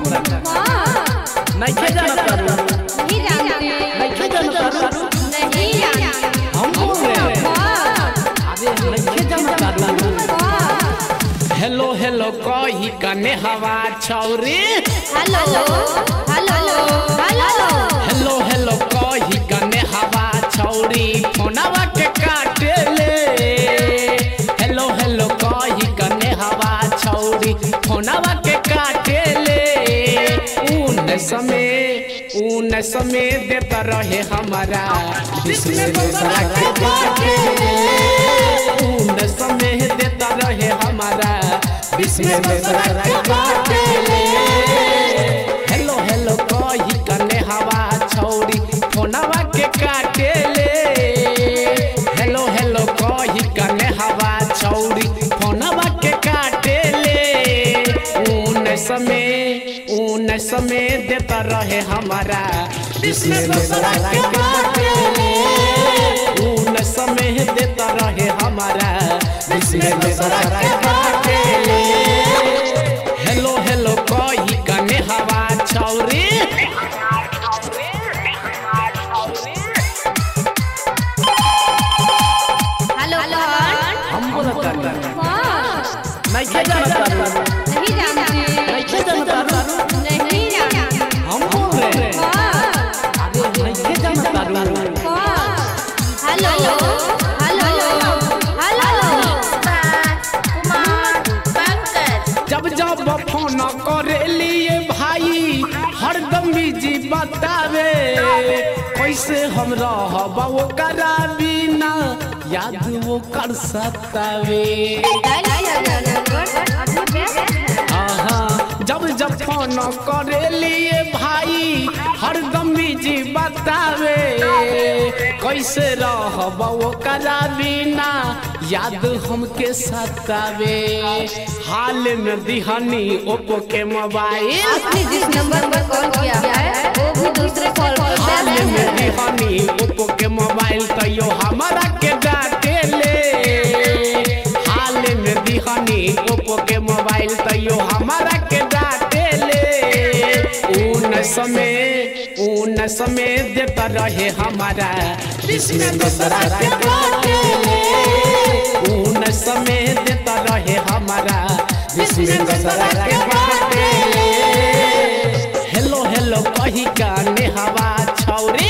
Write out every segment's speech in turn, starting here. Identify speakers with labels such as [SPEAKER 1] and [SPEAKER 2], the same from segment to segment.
[SPEAKER 1] नहीं जानता नहीं जानते नहीं जानता नहीं जानते हम बोल रहे हैं नहीं जानता हेलो हेलो कही कने हवा छौरी
[SPEAKER 2] hello hello hello
[SPEAKER 1] hello hello कही कने हवा छौरी फोनवा के काटे ले हेलो हेलो कही कने हवा छौरी फोनवा के काटे ले ऊन समय देता रहे हमारा जिसमें दूसरा के काटे ऊन समय देता रहे हमारा जिसमें दूसरा के काटे हेलो हेलो कही कने हवा छौरी फोनवा के काटे ले हेलो हेलो कही कने हवा छौरी फोनवा के काटे ले ऊन समय देता रहे हमारा जिसमें दूसरा के काटे ऊन समय देता रहे हमारा जिसमें दूसरा के काटे हेलो हेलो कही कने हवा छौरी
[SPEAKER 2] हेलो
[SPEAKER 1] हम बोलता नहीं जानता
[SPEAKER 2] नहीं जानते
[SPEAKER 1] नहीं जानता
[SPEAKER 2] नहीं जानते
[SPEAKER 1] हम बोल रहे हैं नहीं जानता
[SPEAKER 2] हेलो हेलो हेलो
[SPEAKER 1] जब जब फोन करे लिए भाई हरदम बिजी बतावे कैसे हम रहब ओकरा बिना याद वो कर सतावे जब जब फोन करे लिए भाई हरदम बिजी बतावे कैसे रहब ओकरा बिना याद हमके सतावे हाल में दिहनी ओप्पो के मोबाइल
[SPEAKER 2] आपने जिस नंबर पर कॉल किया है वो भी दूसरे कॉल पर
[SPEAKER 1] हाल में दिहनी ओप्पो के मोबाइल तैयो हमारा के डाटे ले हाल में दिहनी ओप्पो के मोबाइल तैयो हमारा के डाटे ले ऊन समय देता रहे हमारा जिसमें दूसरा के काटे ऊन समय देता रहे हमारा जिसमें दूसरा के काटे हेलो हेलो कही काने हवा छौरी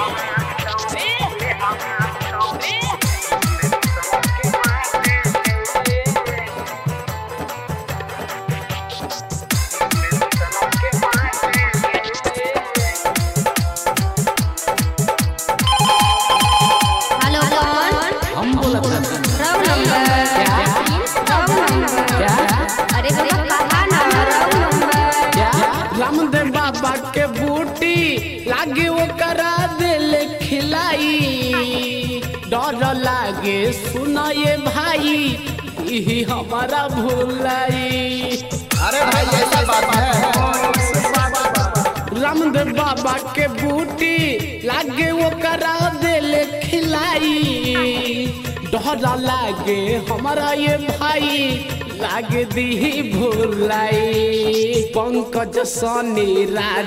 [SPEAKER 2] हेलो
[SPEAKER 1] हम बोलता
[SPEAKER 2] रॉन्ग नंबर क्या अरे कहा number wrong number
[SPEAKER 1] Ramdev Baba के बूटी लागे वो करा दिल खिलाई डर लागे सुनाए भाई यही हमारा भूलाई
[SPEAKER 3] अरे भाई ऐसा बात है
[SPEAKER 1] रामदेव बाबा के बूटी लागे वो करा दिल खिलाई डर लागे हमारा ये भाई लागे दी भूलाई पंकज सनी राज